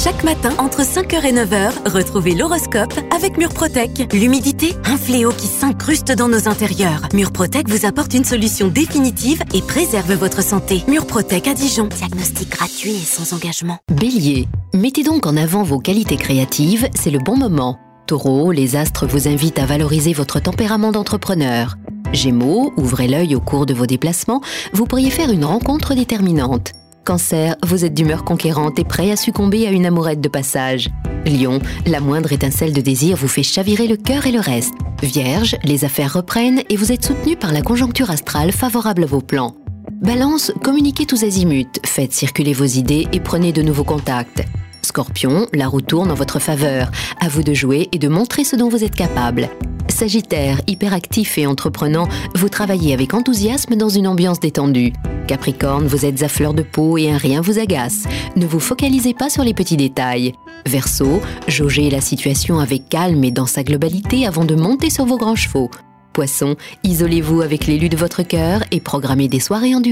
Chaque matin, entre 5h et 9h, retrouvez l'horoscope avec Murprotec. L'humidité, un fléau qui s'incruste dans nos intérieurs. Murprotec vous apporte une solution définitive et préserve votre santé. Murprotec à Dijon. Diagnostic gratuit et sans engagement. Bélier, mettez donc en avant vos qualités créatives, c'est le bon moment. Taureau, les astres vous invitent à valoriser votre tempérament d'entrepreneur. Gémeaux, ouvrez l'œil au cours de vos déplacements, vous pourriez faire une rencontre déterminante. Cancer, vous êtes d'humeur conquérante et prêt à succomber à une amourette de passage. Lion, la moindre étincelle de désir vous fait chavirer le cœur et le reste. Vierge, les affaires reprennent et vous êtes soutenu par la conjoncture astrale favorable à vos plans. Balance, communiquez tous azimuts, faites circuler vos idées et prenez de nouveaux contacts. Scorpion, la roue tourne en votre faveur. À vous de jouer et de montrer ce dont vous êtes capable. Sagittaire, hyperactif et entreprenant, vous travaillez avec enthousiasme dans une ambiance détendue. Capricorne, vous êtes à fleur de peau et un rien vous agace. Ne vous focalisez pas sur les petits détails. Verseau, jaugez la situation avec calme et dans sa globalité avant de monter sur vos grands chevaux. Poisson, isolez-vous avec l'élu de votre cœur et programmez des soirées en duo.